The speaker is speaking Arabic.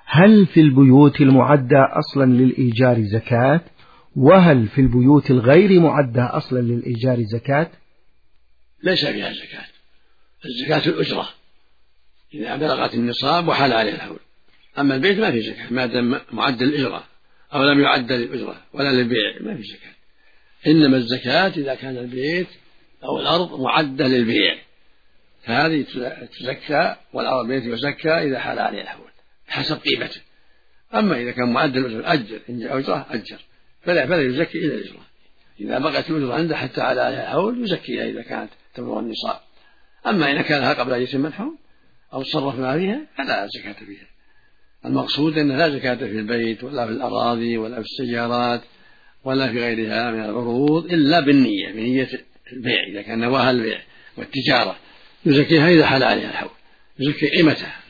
هل في البيوت المعدة أصلا للإيجار زكاة؟ وهل في البيوت الغير معدة أصلا للإيجار زكاة؟ ليس فيها زكاة. الزكاة الأجرة إذا بلغت النصاب وحال عليه الحول. أما البيت ما في زكاة ما دام معد للإجرة أو لم يعد للأجرة ولا للبيع ما في زكاة. إنما الزكاة إذا كان البيت أو الأرض معدة للبيع فهذه تزكى، والأرض البيت يزكى إذا حال عليه الحول حسب قيمته. أما إذا كان معد للأجرة أجر، إن جاء أجرة أجر فلا يزكي إلى الأجرة. إذا بقت الأجرة عنده حتى على عليها الحول يزكيها إذا كانت تبلغ النصاب. أما إذا كانها قبل أن يتم الحول أو تصرف ما فيها فلا زكاة فيها. المقصود أن لا زكاة في البيت ولا في الأراضي ولا في السيارات ولا في غيرها من العروض إلا بالنية، بنية البيع. إذا كان نواها البيع والتجارة يزكيها إذا حال عليها الحول، يزكي قيمتها